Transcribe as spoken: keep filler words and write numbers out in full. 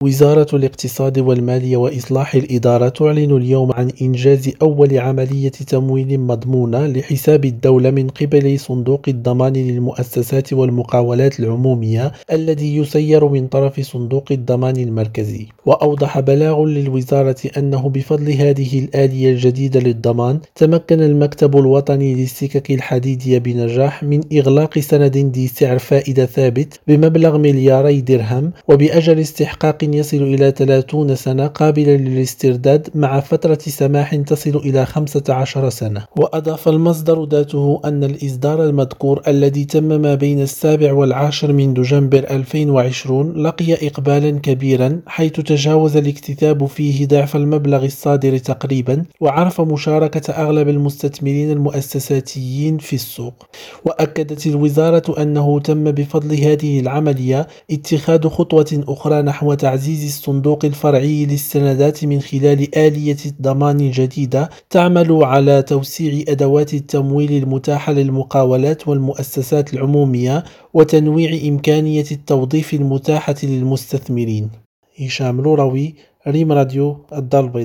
وزارة الاقتصاد والمالية وإصلاح الإدارة تعلن اليوم عن إنجاز أول عملية تمويل مضمونة لحساب الدولة من قبل صندوق الضمان للمؤسسات والمقاولات العمومية الذي يسير من طرف صندوق الضمان المركزي. وأوضح بلاغ للوزارة أنه بفضل هذه الآلية الجديدة للضمان تمكن المكتب الوطني للسكك الحديدية بنجاح من إغلاق سند ذي سعر فائدة ثابت بمبلغ ملياري درهم وبأجل استحقاق يصل إلى ثلاثين سنة قابلة للاسترداد مع فترة سماح تصل إلى خمسة عشر سنة. وأضاف المصدر ذاته أن الإصدار المذكور الذي تم ما بين السابع والعاشر من دجنبر ألفين وعشرين لقي إقبالا كبيرا حيث تجاوز الاكتتاب فيه ضعف المبلغ الصادر تقريبا وعرف مشاركة أغلب المستثمرين المؤسساتيين في السوق. وأكدت الوزارة أنه تم بفضل هذه العملية اتخاذ خطوة أخرى نحو تعزيز الصندوق الفرعي للسندات من خلال آلية ضمان جديدة تعمل على توسيع أدوات التمويل المتاحة للمقاولات والمؤسسات العمومية وتنويع إمكانية التوظيف المتاحة للمستثمرين. هشام لوروي، ريم راديو، الدار البيضاء.